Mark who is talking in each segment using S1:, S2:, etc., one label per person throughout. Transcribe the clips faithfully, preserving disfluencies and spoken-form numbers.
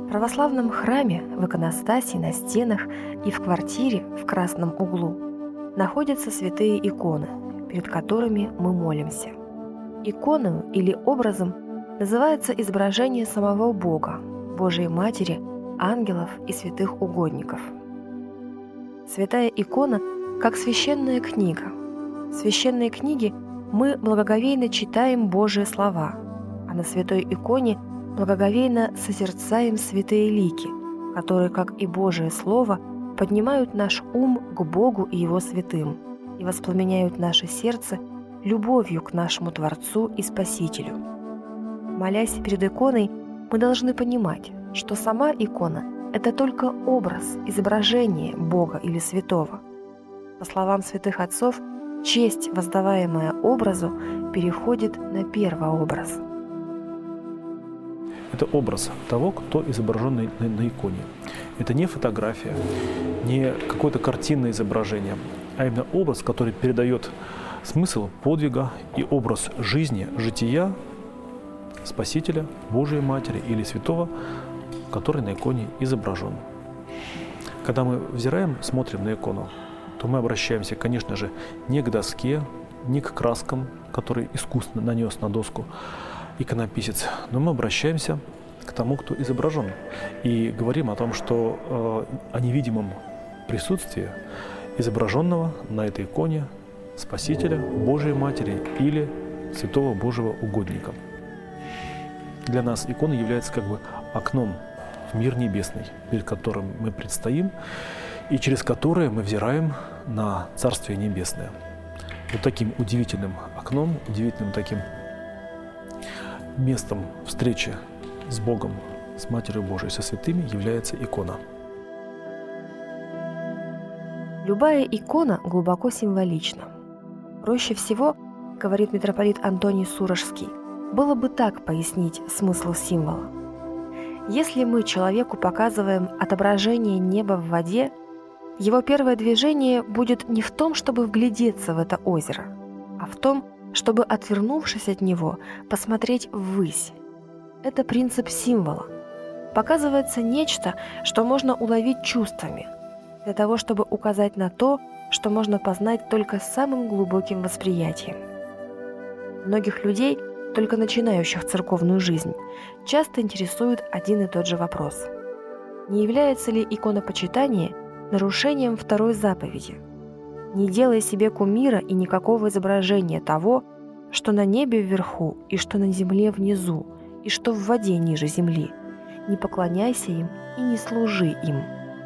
S1: В православном храме, в иконостасе, на стенах и в квартире в красном углу находятся святые иконы, перед которыми мы молимся. Иконой или образом называется изображение самого Бога, Божией Матери, ангелов и святых угодников. Святая икона как священная книга. В священной книге мы благоговейно читаем Божьи слова, а на святой иконе благоговейно созерцаем святые лики, которые, как и Божие Слово, поднимают наш ум к Богу и Его святым и воспламеняют наше сердце любовью к нашему Творцу и Спасителю. Молясь перед иконой, мы должны понимать, что сама икона – это только образ, изображение Бога или святого. По словам святых отцов, честь, воздаваемая образу, переходит на первообраз.
S2: Это образ того, кто изображен на, на, на иконе. Это не фотография, не какое-то картинное изображение, а именно образ, который передает смысл подвига и образ жизни, жития Спасителя, Божией Матери или Святого, который на иконе изображен. Когда мы взираем, смотрим на икону, то мы обращаемся, конечно же, не к доске, не к краскам, которые искусственно нанес на доску иконописец, но мы обращаемся к тому, кто изображен, и говорим о том, что э, о невидимом присутствии изображенного на этой иконе Спасителя, Божией Матери или Святого Божьего угодника. Для нас икона является как бы окном в мир небесный, перед которым мы предстоим и через которое мы взираем на Царствие Небесное. Вот таким удивительным окном, удивительным таким местом встречи с Богом, с Матерью Божией, со святыми является икона.
S1: Любая икона глубоко символична. Проще всего, говорит митрополит Антоний Сурожский, было бы так пояснить смысл символа. Если мы человеку показываем отображение неба в воде, его первое движение будет не в том, чтобы вглядеться в это озеро, а в том, чтобы, отвернувшись от него, посмотреть ввысь. Это принцип символа. Показывается нечто, что можно уловить чувствами, для того, чтобы указать на то, что можно познать только самым глубоким восприятием. Многих людей, только начинающих церковную жизнь, часто интересует один и тот же вопрос. Не является ли иконопочитание нарушением второй заповеди? Не делай себе кумира и никакого изображения того, что на небе вверху и что на земле внизу, и что в воде ниже земли. Не поклоняйся им и не служи им.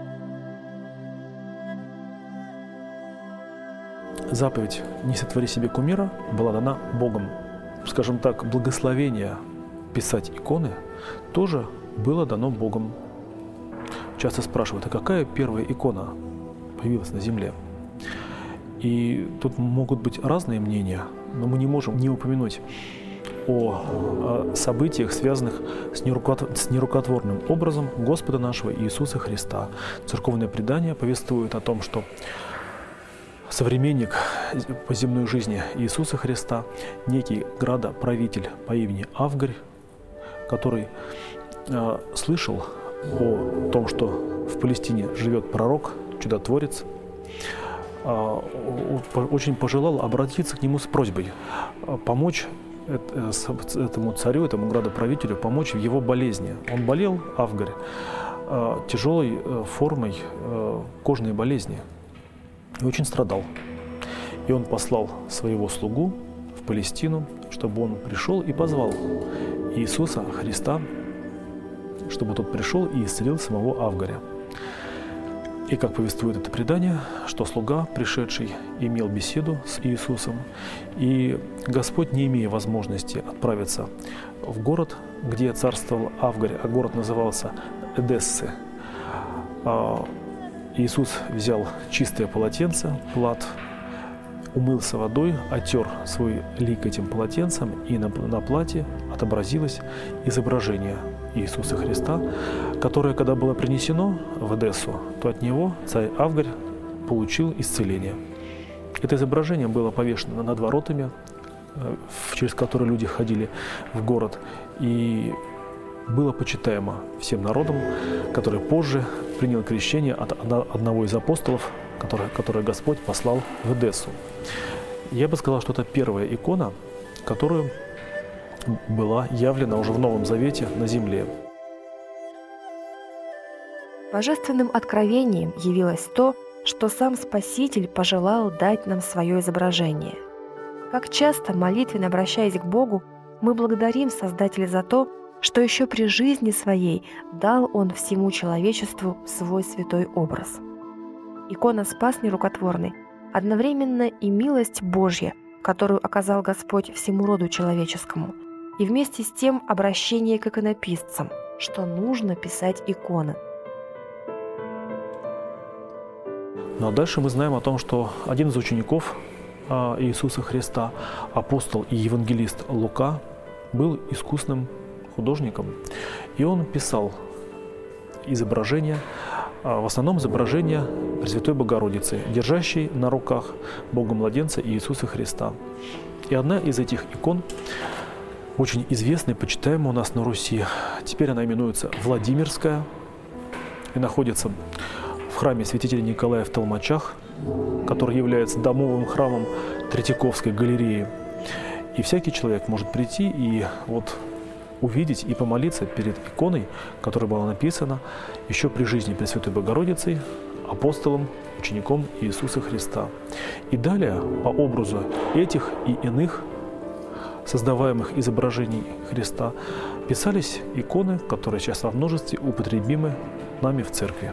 S2: Заповедь «Не сотвори себе кумира» была дана Богом. Скажем так, благословение писать иконы тоже было дано Богом. Часто спрашивают, а какая первая икона появилась на земле? И тут могут быть разные мнения, но мы не можем не упомянуть о событиях, связанных с нерукотворным образом Господа нашего Иисуса Христа. Церковное предание повествует о том, что современник по земной жизни Иисуса Христа, некий градоправитель по имени Авгарь, который э, слышал о том, что в Палестине живет пророк, чудотворец, э, очень пожелал обратиться к нему с просьбой помочь этому царю, этому градоправителю, помочь в его болезни. Он болел, Авгарь, э, тяжелой э, формой э, кожной болезни. И очень страдал. И он послал своего слугу в Палестину, чтобы он пришел и позвал Иисуса Христа, чтобы тот пришел и исцелил самого Авгаря. И как повествует это предание, что слуга, пришедший, имел беседу с Иисусом, и Господь, не имея возможности отправиться в город, где царствовал Авгарь, а город назывался Эдессы, Иисус взял чистое полотенце, плат, умылся водой, оттер свой лик этим полотенцем, и на, на платье отобразилось изображение Иисуса Христа, которое, когда было принесено в Эдессу, то от него царь Авгарь получил исцеление. Это изображение было повешено над воротами, через которые люди ходили в город, и было почитаемо всем народом, который позже принял крещение от одного из апостолов, который, который Господь послал в Эдессу. Я бы сказал, что это первая икона, которая была явлена уже в Новом Завете на земле.
S1: Божественным откровением явилось то, что сам Спаситель пожелал дать нам свое изображение. Как часто, молитвенно обращаясь к Богу, мы благодарим Создателя за то, что еще при жизни своей дал Он всему человечеству свой святой образ. Икона Спас нерукотворный одновременно и милость Божья, которую оказал Господь всему роду человеческому, и вместе с тем обращение к иконописцам, что нужно писать иконы.
S2: Ну а дальше мы знаем о том, что один из учеников Иисуса Христа, апостол и евангелист Лука, был искусным художником, и он писал изображения, в основном изображения Пресвятой Богородицы, держащей на руках Бога-младенца и Иисуса Христа. И одна из этих икон, очень известная, почитаемая у нас на Руси, теперь она именуется Владимирская и находится в храме святителя Николая в Толмачах, который является домовым храмом Третьяковской галереи. И всякий человек может прийти и вот увидеть и помолиться перед иконой, которая была написана еще при жизни Пресвятой Богородицы, апостолом, учеником Иисуса Христа. И далее, по образу этих и иных создаваемых изображений Христа, писались иконы, которые сейчас во множестве употребимы нами в церкви.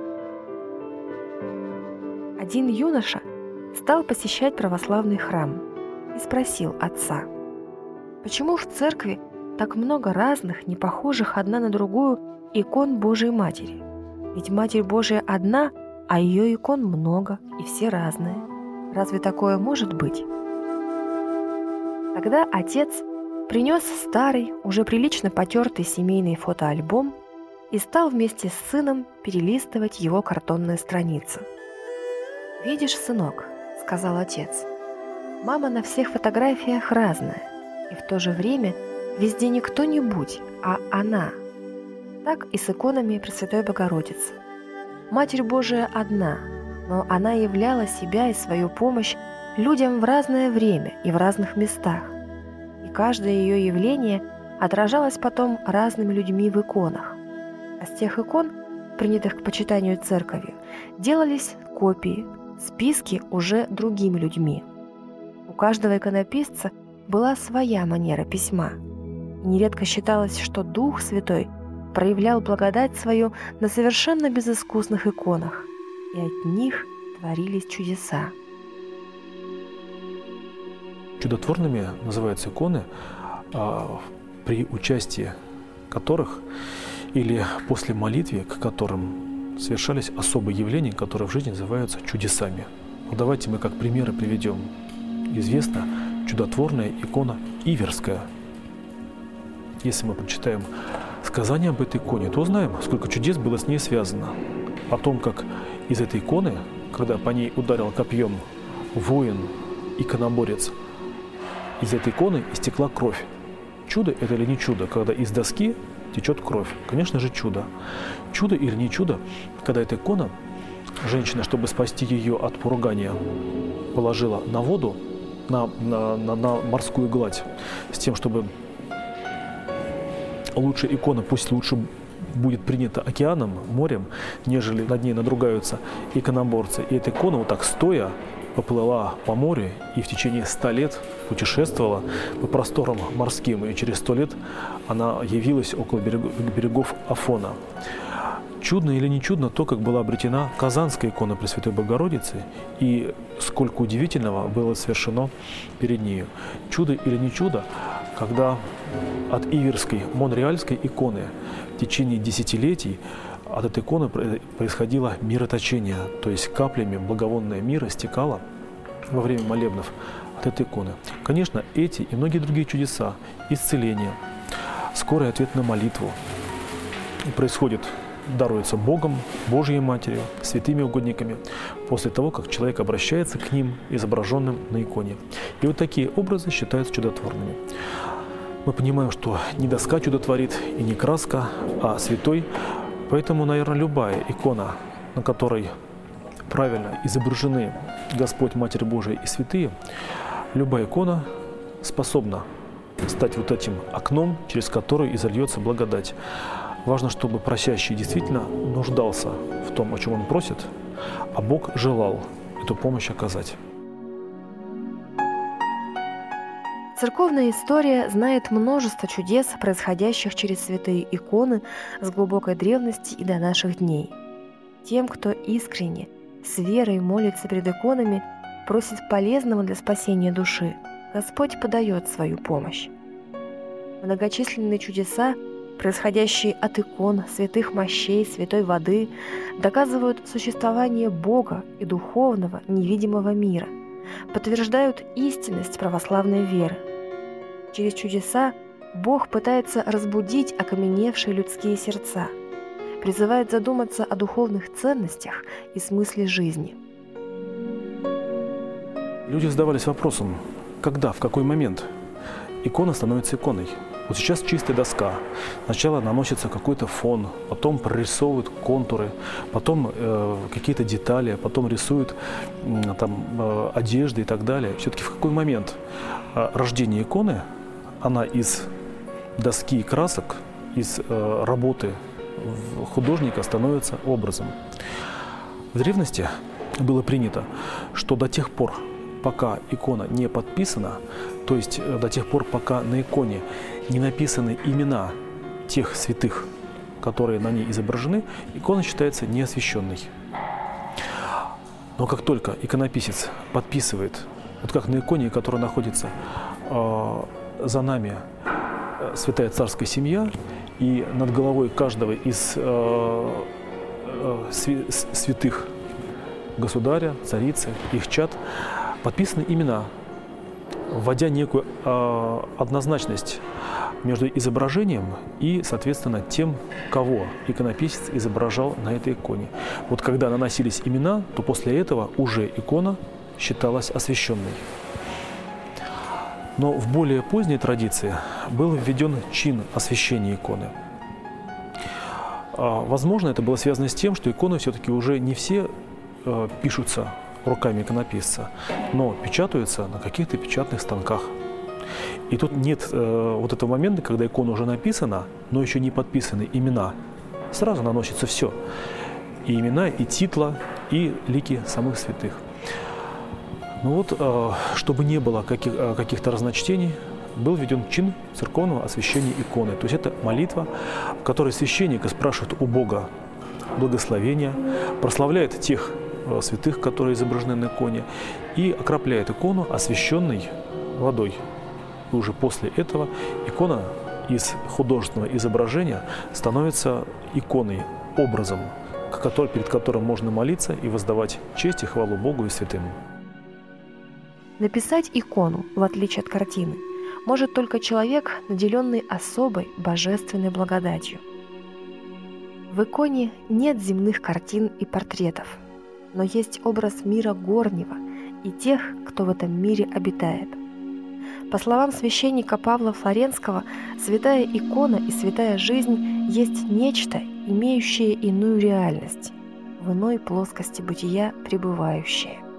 S1: Один юноша стал посещать православный храм и спросил отца: «Почему в церкви так много разных, не похожих одна на другую икон Божией Матери? Ведь Матерь Божия одна, а ее икон много, и все разные. Разве такое может быть?» Тогда отец принес старый, уже прилично потертый семейный фотоальбом и стал вместе с сыном перелистывать его картонные страницы. «Видишь, сынок, — сказал отец, — мама на всех фотографиях разная, и в то же время везде не кто-нибудь, а она. Так и с иконами Пресвятой Богородицы. Матерь Божия одна, но она являла себя и свою помощь людям в разное время и в разных местах, и каждое ее явление отражалось потом разными людьми в иконах. А с тех икон, принятых к почитанию церковью, делались копии, списки уже другими людьми. У каждого иконописца была своя манера письма, и нередко считалось, что Дух Святой проявлял благодать свою на совершенно безыскусных иконах, и от них творились чудеса.
S2: Чудотворными называются иконы, при участии которых или после молитвы, к которым совершались особые явления, которые в жизни называются чудесами. Вот давайте мы как примеры приведем. Известна чудотворная икона Иверская. Если мы прочитаем сказание об этой иконе, то узнаем, сколько чудес было с ней связано. О том, как из этой иконы, когда по ней ударил копьем воин, иконоборец, из этой иконы истекла кровь. Чудо это или не чудо, когда из доски течет кровь? Конечно же, чудо. Чудо или не чудо, когда эта икона, женщина, чтобы спасти ее от поругания, положила на воду, на, на, на, на морскую гладь, с тем, чтобы лучше икона, пусть лучше будет принята океаном, морем, нежели над ней надругаются иконоборцы. И эта икона вот так стоя поплыла по морю и в течение ста лет путешествовала по просторам морским. И через сто лет она явилась около берегов, берегов Афона. Чудно или не чудно то, как была обретена Казанская икона Пресвятой Богородицы и сколько удивительного было совершено перед нею. Чудо или не чудо, когда от Иверской, монреальской иконы в течение десятилетий от этой иконы происходило мироточение, то есть каплями благовонное мира стекало во время молебнов от этой иконы. Конечно, эти и многие другие чудеса, исцеление, скорый ответ на молитву происходит, даруется Богом, Божьей Матерью, святыми угодниками, после того, как человек обращается к ним, изображенным на иконе. И вот такие образы считаются чудотворными. Мы понимаем, что не доска чудо творит и не краска, а святой. Поэтому, наверное, любая икона, на которой правильно изображены Господь, Матерь Божия и святые, любая икона способна стать вот этим окном, через которое изольется благодать. Важно, чтобы просящий действительно нуждался в том, о чем он просит, а Бог желал эту помощь оказать.
S1: Церковная история знает множество чудес, происходящих через святые иконы с глубокой древности и до наших дней. Тем, кто искренне, с верой молится перед иконами, просит полезного для спасения души, Господь подает свою помощь. Многочисленные чудеса, происходящие от икон, святых мощей, святой воды, доказывают существование Бога и духовного, невидимого мира, подтверждают истинность православной веры. Через чудеса Бог пытается разбудить окаменевшие людские сердца, призывает задуматься о духовных ценностях и смысле жизни.
S2: Люди задавались вопросом, когда, в какой момент икона становится иконой. Вот сейчас чистая доска. Сначала наносится какой-то фон, потом прорисовывают контуры, потом э, какие-то детали, потом рисуют э, там, э, одежды и так далее. Все-таки в какой момент э, рождения иконы, она из доски и красок, из э, работы художника становится образом. В древности было принято, что до тех пор, пока икона не подписана, то есть до тех пор, пока на иконе не написаны имена тех святых, которые на ней изображены, икона считается неосвященной. Но как только иконописец подписывает, вот как на иконе, которая находится э, за нами, э, святая царская семья, и над головой каждого из э, э, святых государя, царицы, их чад, подписаны имена, вводя некую э, однозначность между изображением и, соответственно, тем, кого иконописец изображал на этой иконе. Вот когда наносились имена, то после этого уже икона считалась освященной. Но в более поздней традиции был введен чин освящения иконы. Возможно, это было связано с тем, что иконы все-таки уже не все э, пишутся руками иконописца, но печатаются на каких-то печатных станках. И тут нет э, вот этого момента, когда икона уже написана, но еще не подписаны имена. Сразу наносится все. И имена, и титла, и лики самых святых. Ну вот, э, чтобы не было каких, э, каких-то разночтений, был введен чин церковного освящения иконы. То есть это молитва, в которой священник спрашивает у Бога благословения, прославляет тех э, святых, которые изображены на иконе, и окропляет икону освященной водой. И уже после этого икона из художественного изображения становится иконой, образом, перед которым можно молиться и воздавать честь и хвалу Богу и святым.
S1: Написать икону, в отличие от картины, может только человек, наделенный особой божественной благодатью. В иконе нет земных картин и портретов, но есть образ мира горнего и тех, кто в этом мире обитает. По словам священника Павла Флоренского, святая икона и святая жизнь есть нечто, имеющее иную реальность, в иной плоскости бытия пребывающее.